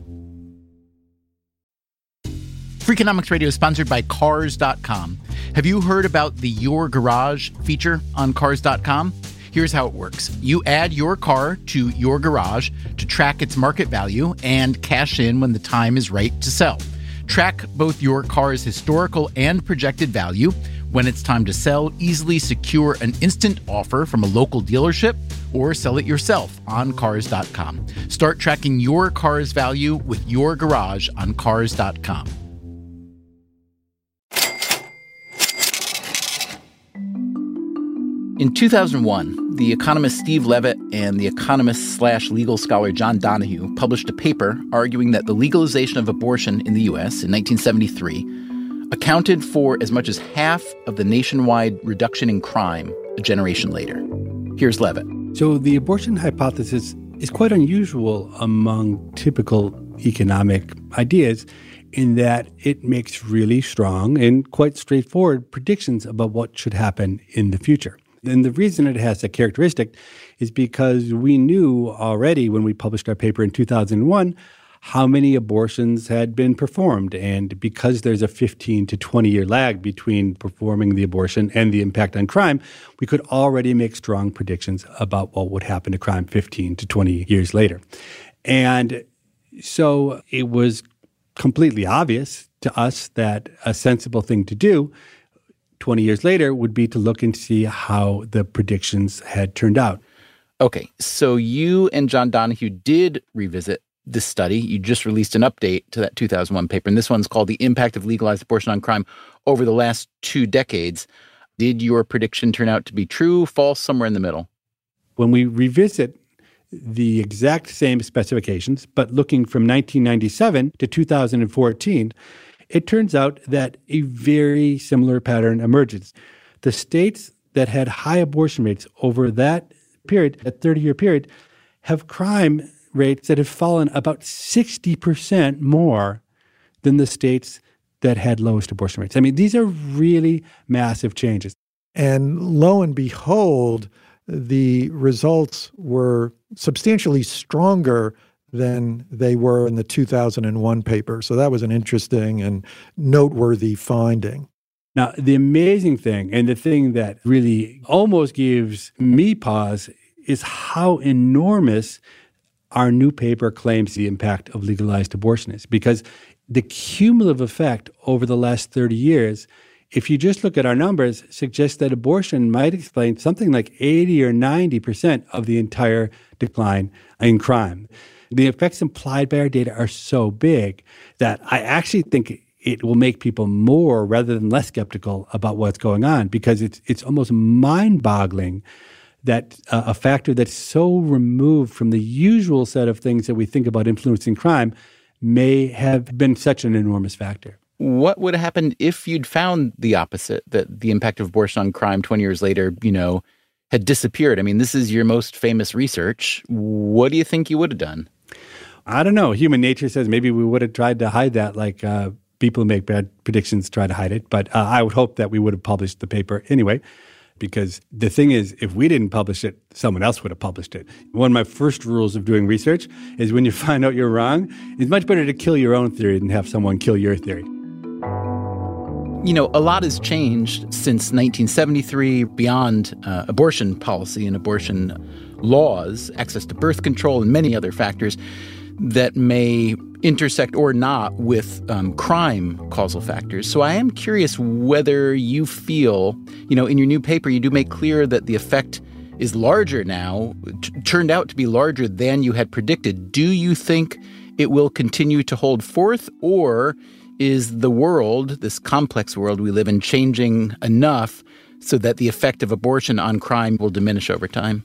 Freakonomics Radio is sponsored by Cars.com. Have you heard about the Your Garage feature on Cars.com? Here's how it works. You add your car to your garage to track its market value and cash in when the time is right to sell. Track both your car's historical and projected value. When it's time to sell, easily secure an instant offer from a local dealership or sell it yourself on Cars.com. Start tracking your car's value with your garage on Cars.com. In 2001, the economist Steve Levitt and the economist/legal scholar John Donahue published a paper arguing that the legalization of abortion in the U.S. in 1973 accounted for as much as half of the nationwide reduction in crime a generation later. Here's Levitt. So the abortion hypothesis is quite unusual among typical economic ideas in that it makes really strong and quite straightforward predictions about what should happen in the future. And the reason it has that characteristic is because we knew already when we published our paper in 2001 how many abortions had been performed. And because there's a 15 to 20-year lag between performing the abortion and the impact on crime, we could already make strong predictions about what would happen to crime 15 to 20 years later. And so it was completely obvious to us that a sensible thing to do 20 years later would be to look and see how the predictions had turned out. Okay, so you and John Donahue did revisit this study. You just released an update to that 2001 paper, and this one's called The Impact of Legalized Abortion on Crime Over the Last 2 Decades. Did your prediction turn out to be true, false, somewhere in the middle? When we revisit the exact same specifications, but looking from 1997 to 2014, it turns out that a very similar pattern emerges. The states that had high abortion rates over that period, that 30-year period, have crime rates that have fallen about 60% more than the states that had lowest abortion rates. I mean, these are really massive changes. And lo and behold, the results were substantially stronger than they were in the 2001 paper. So that was an interesting and noteworthy finding. Now, the amazing thing, and the thing that really almost gives me pause, is how enormous our new paper claims the impact of legalized abortion is. Because the cumulative effect over the last 30 years, if you just look at our numbers, suggests that abortion might explain something like 80 or 90% of the entire decline in crime. The effects implied by our data are so big that I actually think it will make people more rather than less skeptical about what's going on, because it's almost mind-boggling that a factor that's so removed from the usual set of things that we think about influencing crime may have been such an enormous factor. What would have happened if you'd found the opposite, that the impact of abortion on crime 20 years later, had disappeared? I mean, this is your most famous research. What do you think you would have done? I don't know. Human nature says maybe we would have tried to hide that, like people who make bad predictions try to hide it. But I would hope that we would have published the paper anyway, because the thing is, if we didn't publish it, someone else would have published it. One of my first rules of doing research is when you find out you're wrong, it's much better to kill your own theory than have someone kill your theory. A lot has changed since 1973 beyond abortion policy and abortion laws, access to birth control, and many other factors that may intersect or not with crime causal factors. So I am curious whether you feel, in your new paper, you do make clear that the effect is larger now, turned out to be larger than you had predicted. Do you think it will continue to hold forth, or is the world, this complex world we live in, changing enough so that the effect of abortion on crime will diminish over time?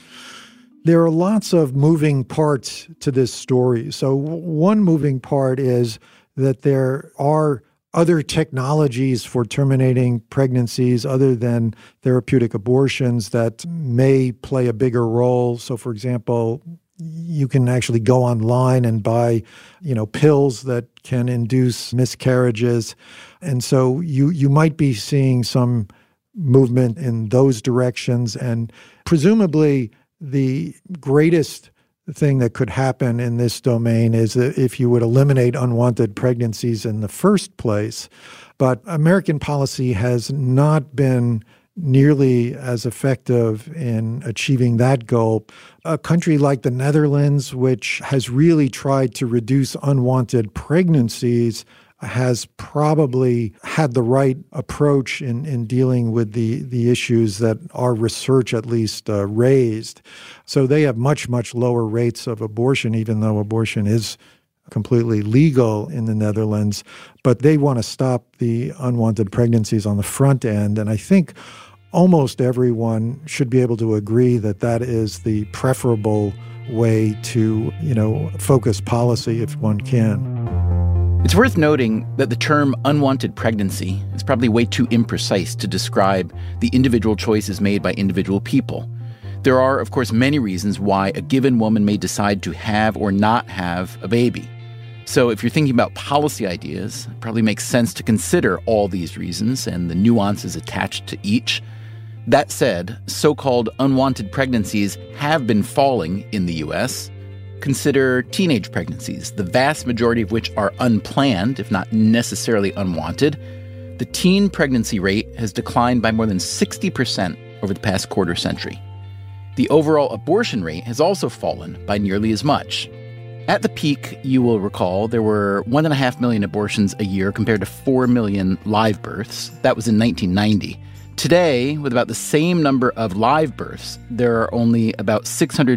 There are lots of moving parts to this story. So one moving part is that there are other technologies for terminating pregnancies other than therapeutic abortions that may play a bigger role. So, for example, you can actually go online and buy, pills that can induce miscarriages. And so you might be seeing some movement in those directions. And presumably the greatest thing that could happen in this domain is that if you would eliminate unwanted pregnancies in the first place. But American policy has not been nearly as effective in achieving that goal. A country like the Netherlands, which has really tried to reduce unwanted pregnancies, has probably had the right approach in dealing with the issues that our research at least raised. So they have much, much lower rates of abortion, even though abortion is completely legal in the Netherlands. But they want to stop the unwanted pregnancies on the front end. And I think almost everyone should be able to agree that that is the preferable way to, focus policy if one can. It's worth noting that the term unwanted pregnancy is probably way too imprecise to describe the individual choices made by individual people. There are, of course, many reasons why a given woman may decide to have or not have a baby. So if you're thinking about policy ideas, it probably makes sense to consider all these reasons and the nuances attached to each. That said, so-called unwanted pregnancies have been falling in the U.S. Consider teenage pregnancies, the vast majority of which are unplanned, if not necessarily unwanted. The teen pregnancy rate has declined by more than 60% over the past quarter century. The overall abortion rate has also fallen by nearly as much. At the peak, you will recall, there were 1.5 million abortions a year compared to 4 million live births. That was in 1990. Today, with about the same number of live births, there are only about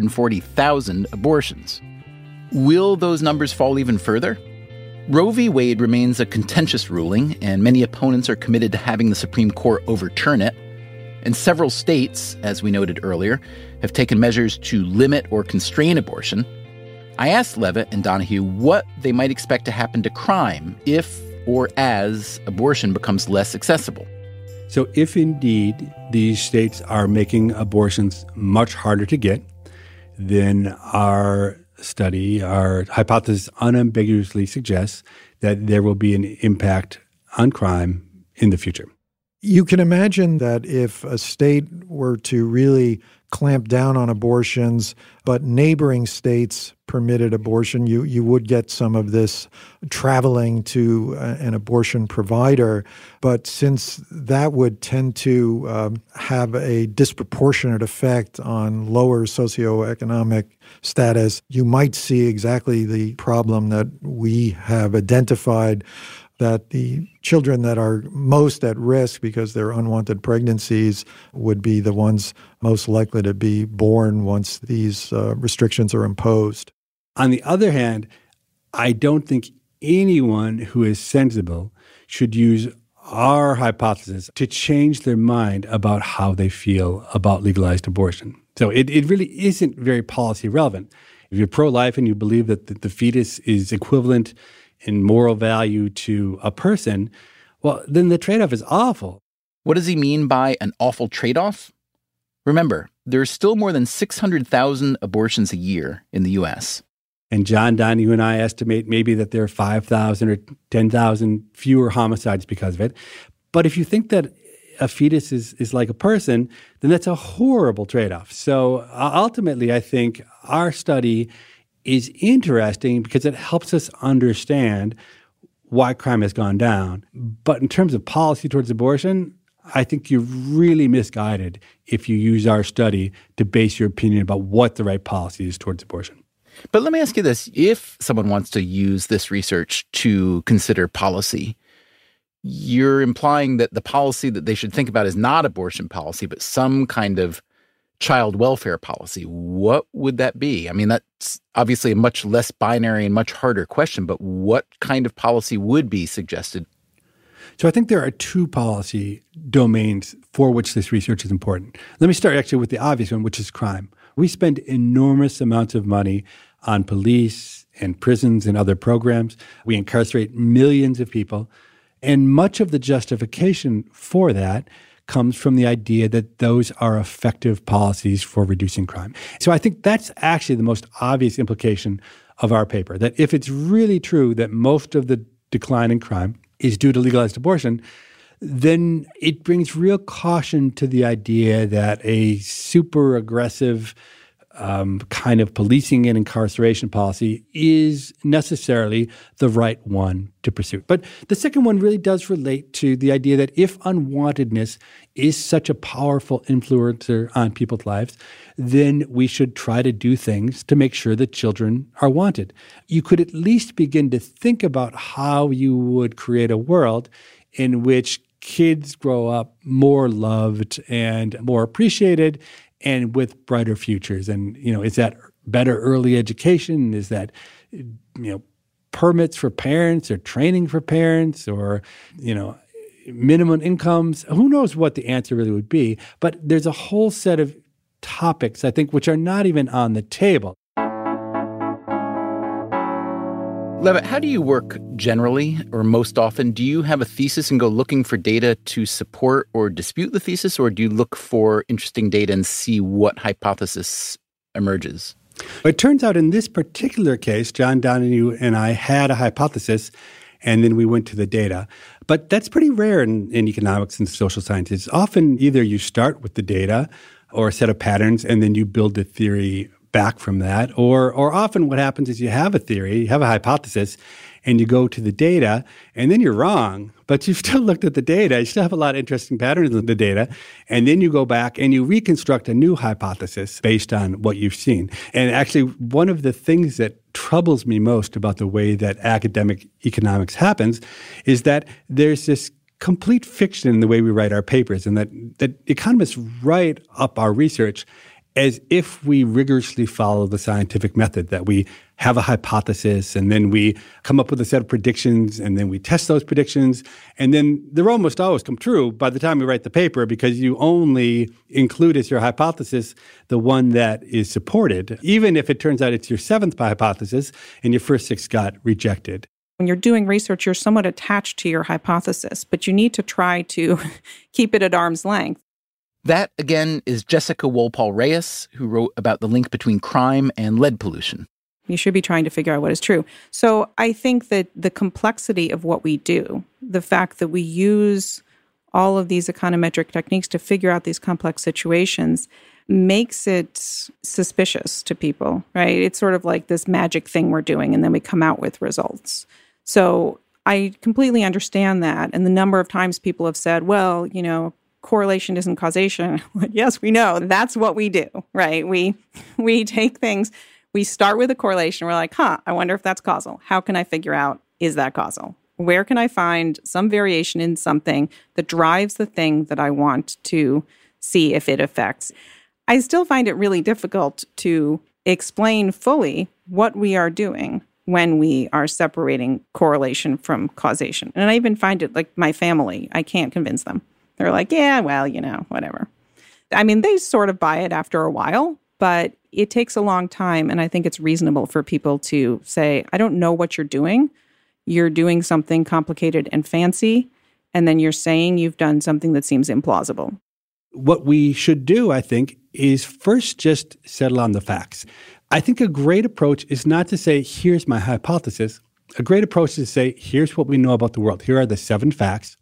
640,000 abortions. Will those numbers fall even further? Roe v. Wade remains a contentious ruling, and many opponents are committed to having the Supreme Court overturn it. And several states, as we noted earlier, have taken measures to limit or constrain abortion. I asked Levitt and Donahue what they might expect to happen to crime if or as abortion becomes less accessible. So if indeed these states are making abortions much harder to get, then our study, our hypothesis unambiguously suggests that there will be an impact on crime in the future. You can imagine that if a state were to really clamp down on abortions, but neighboring states permitted abortion, you would get some of this traveling to an abortion provider. But since that would tend to have a disproportionate effect on lower socioeconomic status, you might see exactly the problem that we have identified, that the children that are most at risk because they're unwanted pregnancies would be the ones most likely to be born once these restrictions are imposed. On the other hand, I don't think anyone who is sensible should use our hypothesis to change their mind about how they feel about legalized abortion. So it really isn't very policy relevant. If you're pro-life and you believe that the fetus is equivalent in moral value to a person, well, then the trade-off is awful. What does he mean by an awful trade-off? Remember, there are still more than 600,000 abortions a year in the U.S. And John Donahue and I estimate maybe that there are 5,000 or 10,000 fewer homicides because of it. But if you think that a fetus is like a person, then that's a horrible trade-off. So ultimately, I think our study is interesting because it helps us understand why crime has gone down. But in terms of policy towards abortion, I think you're really misguided if you use our study to base your opinion about what the right policy is towards abortion. But let me ask you this. If someone wants to use this research to consider policy, you're implying that the policy that they should think about is not abortion policy, but some kind of child welfare policy. What would that be? I mean, that's obviously a much less binary and much harder question, but what kind of policy would be suggested? So I think there are two policy domains for which this research is important. Let me start actually with the obvious one, which is crime. We spend enormous amounts of money on police and prisons and other programs. We incarcerate millions of people. And much of the justification for that comes from the idea that those are effective policies for reducing crime. So I think that's actually the most obvious implication of our paper, that if it's really true that most of the decline in crime is due to legalized abortion, then it brings real caution to the idea that a super aggressive kind of policing and incarceration policy is necessarily the right one to pursue. But the second one really does relate to the idea that if unwantedness is such a powerful influencer on people's lives, then we should try to do things to make sure that children are wanted. You could at least begin to think about how you would create a world in which kids grow up more loved and more appreciated and with brighter futures. And, is that better early education? Is that, permits for parents or training for parents or, minimum incomes? Who knows what the answer really would be? But there's a whole set of topics, I think, which are not even on the table. Levitt, how do you work generally or most often? Do you have a thesis and go looking for data to support or dispute the thesis, or do you look for interesting data and see what hypothesis emerges? It turns out in this particular case, John Donahue and I had a hypothesis, and then we went to the data. But that's pretty rare in economics and social sciences. Often either you start with the data or a set of patterns, and then you build the theory back from that. Or often what happens is you have a theory, you have a hypothesis, and you go to the data, and then you're wrong. But you've still looked at the data. You still have a lot of interesting patterns in the data. And then you go back and you reconstruct a new hypothesis based on what you've seen. And actually, one of the things that troubles me most about the way that academic economics happens is that there's this complete fiction in the way we write our papers, and that economists write up our research as if we rigorously follow the scientific method, that we have a hypothesis and then we come up with a set of predictions and then we test those predictions and then they're almost always come true by the time we write the paper because you only include as your hypothesis the one that is supported, even if it turns out it's your seventh hypothesis and your first six got rejected. When you're doing research, you're somewhat attached to your hypothesis, but you need to try to keep it at arm's length. That, again, is Jessica Wolpaw-Reyes, who wrote about the link between crime and lead pollution. You should be trying to figure out what is true. So I think that the complexity of what we do, the fact that we use all of these econometric techniques to figure out these complex situations makes it suspicious to people, right? It's sort of like this magic thing we're doing, and then we come out with results. So I completely understand that. And the number of times people have said, well, you know, correlation isn't causation. Yes, we know. That's what we do, right? We take things, we start with a correlation. We're like, I wonder if that's causal. How can I figure out, is that causal? Where can I find some variation in something that drives the thing that I want to see if it affects? I still find it really difficult to explain fully what we are doing when we are separating correlation from causation. And I even find it like my family, I can't convince them. They're like, yeah, well, you know, whatever. I mean, they sort of buy it after a while, but it takes a long time. And I think it's reasonable for people to say, I don't know what you're doing. You're doing something complicated and fancy. And then you're saying you've done something that seems implausible. What we should do, I think, is first just settle on the facts. I think a great approach is not to say, here's my hypothesis. A great approach is to say, here's what we know about the world. Here are the 7 facts.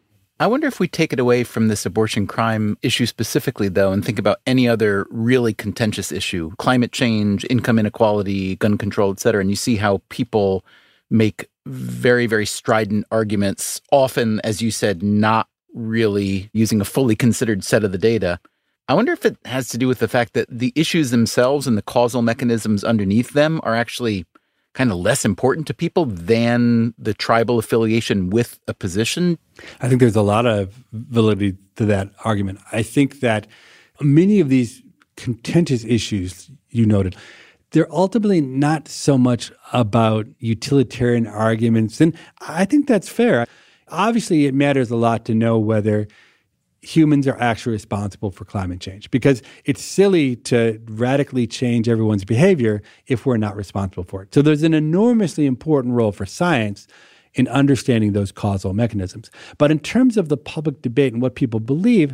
I wonder if we take it away from this abortion crime issue specifically, though, and think about any other really contentious issue, climate change, income inequality, gun control, et cetera, and you see how people make very, very strident arguments, often, as you said, not really using a fully considered set of the data. I wonder if it has to do with the fact that the issues themselves and the causal mechanisms underneath them are actually kind of less important to people than the tribal affiliation with a position? I think there's a lot of validity to that argument. I think that many of these contentious issues you noted, they're ultimately not so much about utilitarian arguments. And I think that's fair. Obviously, it matters a lot to know whether humans are actually responsible for climate change, because it's silly to radically change everyone's behavior if we're not responsible for it. So there's an enormously important role for science in understanding those causal mechanisms. But in terms of the public debate and what people believe,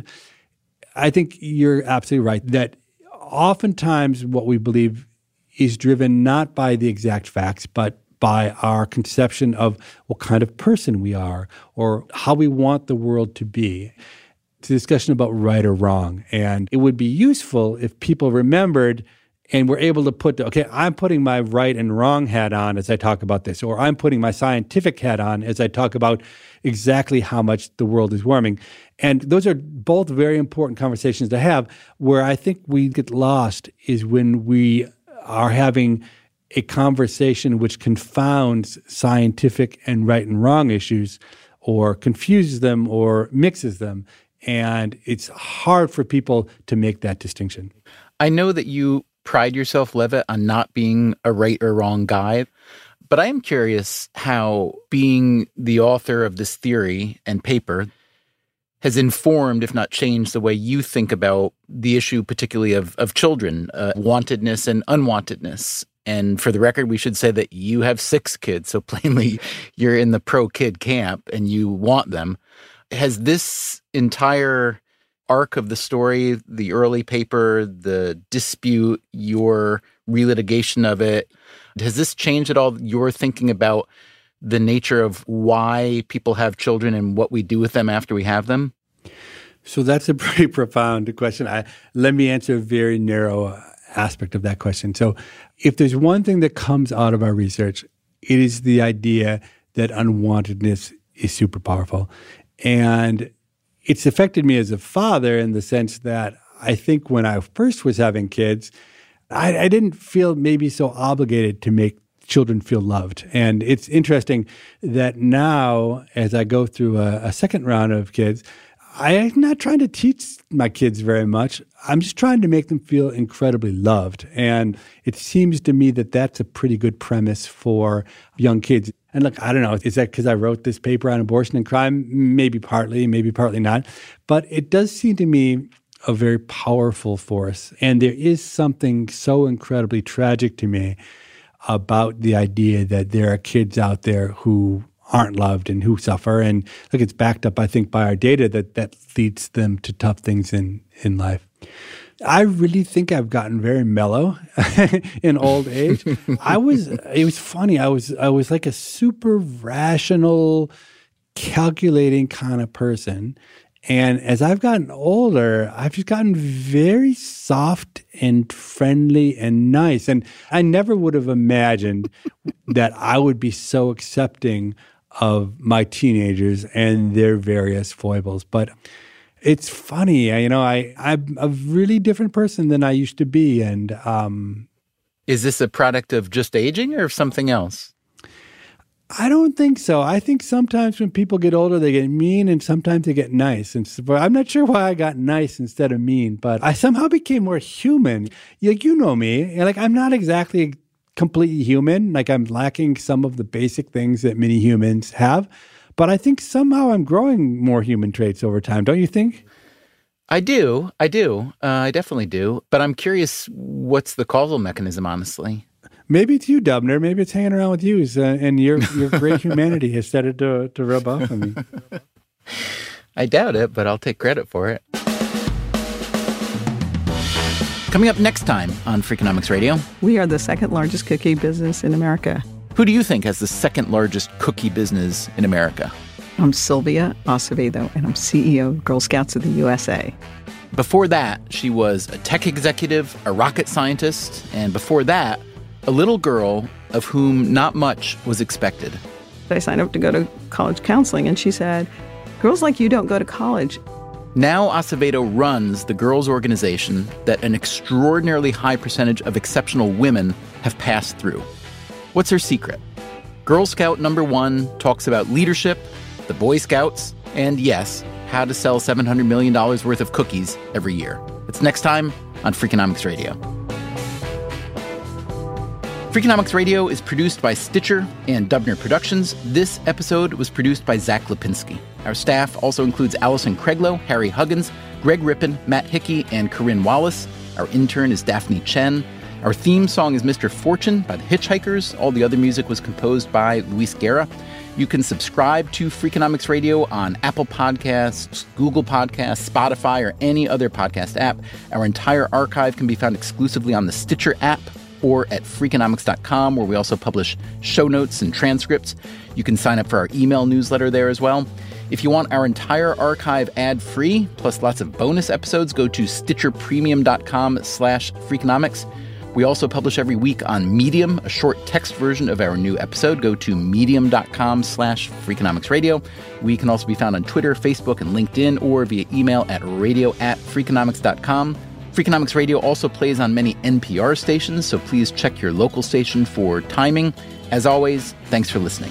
I think you're absolutely right that oftentimes what we believe is driven not by the exact facts, but by our conception of what kind of person we are or how we want the world to be. It's a discussion about right or wrong. And it would be useful if people remembered and were able to put, okay, I'm putting my right and wrong hat on as I talk about this, or I'm putting my scientific hat on as I talk about exactly how much the world is warming. And those are both very important conversations to have. Where I think we get lost is when we are having a conversation which confounds scientific and right and wrong issues or confuses them or mixes them. And it's hard for people to make that distinction. I know that you pride yourself, Levitt, on not being a right or wrong guy, but I am curious how being the author of this theory and paper has informed, if not changed, the way you think about the issue, particularly of children, wantedness and unwantedness. And for the record, we should say that you have 6 kids, so plainly you're in the pro-kid camp and you want them. Has this entire arc of the story, the early paper, the dispute, your relitigation of it, has this changed at all your thinking about the nature of why people have children and what we do with them after we have them? So that's a pretty profound question. Let me answer a very narrow aspect of that question. So if there's one thing that comes out of our research, it is the idea that unwantedness is super powerful. And it's affected me as a father in the sense that I think when I first was having kids, I didn't feel maybe so obligated to make children feel loved. And it's interesting that now, as I go through a second round of kids, I'm not trying to teach my kids very much. I'm just trying to make them feel incredibly loved. And it seems to me that that's a pretty good premise for young kids. And look, I don't know, is that because I wrote this paper on abortion and crime? Maybe partly not. But it does seem to me a very powerful force. And there is something so incredibly tragic to me about the idea that there are kids out there who aren't loved and who suffer. And look, it's backed up, I think, by our data that leads them to tough things in life. I really think I've gotten very mellow in old age. It was funny. I was like a super rational, calculating kind of person. And as I've gotten older, I've just gotten very soft and friendly and nice. And I never would have imagined that I would be so accepting of my teenagers and their various foibles. But it's funny, I'm a really different person than I used to be. And is this a product of just aging or of something else? I don't think so. I think sometimes when people get older, they get mean and sometimes they get nice. And so, I'm not sure why I got nice instead of mean, but I somehow became more human. Like, you know me, like I'm not exactly completely human. Like I'm lacking some of the basic things that many humans have. But I think somehow I'm growing more human traits over time. Don't you think? I do. I definitely do. But I'm curious, what's the causal mechanism, honestly? Maybe it's you, Dubner. Maybe it's hanging around with you, and your great humanity has started to rub off on me. I doubt it, but I'll take credit for it. Coming up next time on Freakonomics Radio. We are the second largest cookie business in America. Who do you think has the second largest cookie business in America? I'm Sylvia Acevedo, and I'm CEO of Girl Scouts of the USA. Before that, she was a tech executive, a rocket scientist, and before that, a little girl of whom not much was expected. I signed up to go to college counseling, and she said, girls like you don't go to college. Now Acevedo runs the girls' organization that an extraordinarily high percentage of exceptional women have passed through. What's her secret? Girl Scout number 1 talks about leadership, the Boy Scouts, and yes, how to sell $700 million worth of cookies every year. It's next time on Freakonomics Radio. Freakonomics Radio is produced by Stitcher and Dubner Productions. This episode was produced by Zach Lipinski. Our staff also includes Allison Craiglow, Harry Huggins, Greg Rippin, Matt Hickey, and Corinne Wallace. Our intern is Daphne Chen. Our theme song is Mr. Fortune by the Hitchhikers. All the other music was composed by Luis Guerra. You can subscribe to Freakonomics Radio on Apple Podcasts, Google Podcasts, Spotify, or any other podcast app. Our entire archive can be found exclusively on the Stitcher app or at Freakonomics.com, where we also publish show notes and transcripts. You can sign up for our email newsletter there as well. If you want our entire archive ad-free, plus lots of bonus episodes, go to StitcherPremium.com/Freakonomics. We also publish every week on Medium, a short text version of our new episode. Go to medium.com/Freakonomics Radio. We can also be found on Twitter, Facebook, and LinkedIn, or via email at radio@Freakonomics.com. Freakonomics Radio also plays on many NPR stations, so please check your local station for timing. As always, thanks for listening.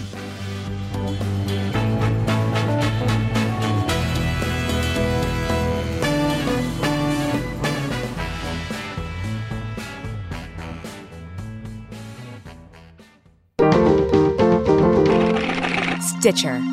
Stitcher.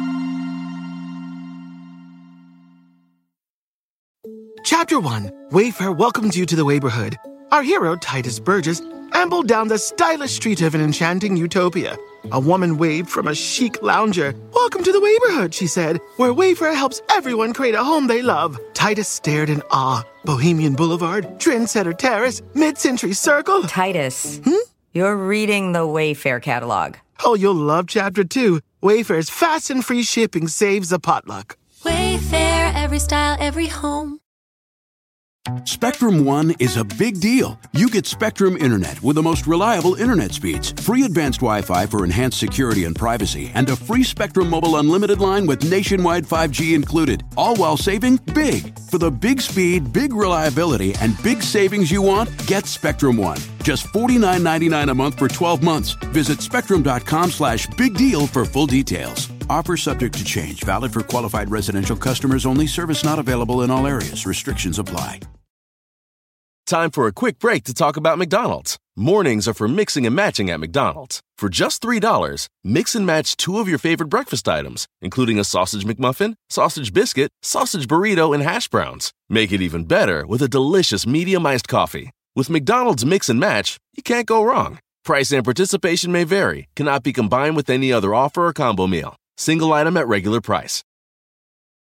Chapter 1. Wayfair welcomes you to the Wayborhood. Our hero, Titus Burgess, ambled down the stylish street of an enchanting utopia. A woman waved from a chic lounger. Welcome to the Wayborhood, she said, where Wayfair helps everyone create a home they love. Titus stared in awe. Bohemian Boulevard, Trendsetter Terrace, Mid-Century Circle. Titus, you're reading the Wayfair catalog. Oh, you'll love Chapter 2. Wayfair's fast and free shipping saves a potluck. Wayfair, every style, every home. Spectrum One is a big deal. You get Spectrum Internet with the most reliable internet speeds, free advanced Wi-Fi for enhanced security and privacy, and a free Spectrum Mobile Unlimited line with nationwide 5G included, all while saving big. For the big speed, big reliability, and big savings you want, get Spectrum One. Just $49.99 a month for 12 months. Visit spectrum.com/big deal for full details. Offer subject to change. Valid for qualified residential customers only. Service not available in all areas. Restrictions apply. Time for a quick break to talk about McDonald's. Mornings are for mixing and matching at McDonald's. For just $3, mix and match 2 of your favorite breakfast items, including a sausage McMuffin, sausage biscuit, sausage burrito, and hash browns. Make it even better with a delicious medium iced coffee. With McDonald's Mix and Match, you can't go wrong. Price and participation may vary. Cannot be combined with any other offer or combo meal. Single item at regular price.